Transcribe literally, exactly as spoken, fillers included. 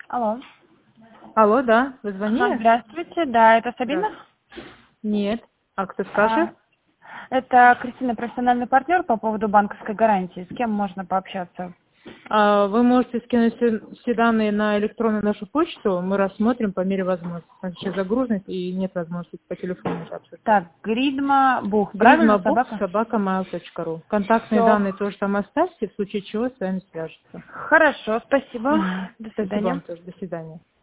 Алло. Алло, да, вы Ага, звонили? здравствуйте, да, это Сабина? Здравствуйте. Нет. А кто А, скажет? это Кристина, профессиональный партнер по поводу банковской гарантии. С кем можно пообщаться? А, вы можете скинуть все, все данные на электронную нашу почту, мы рассмотрим по мере возможности. Там сейчас загруженность и нет возможности по телефону это обсуждать. Так, Гридма Бух, правильно, Гризмабук собака? собака mail точка ру. Контактные Все. данные тоже там оставьте, в случае чего с вами свяжутся. Хорошо, спасибо. Мгм. До Спасибо свидания. вам тоже. До свидания.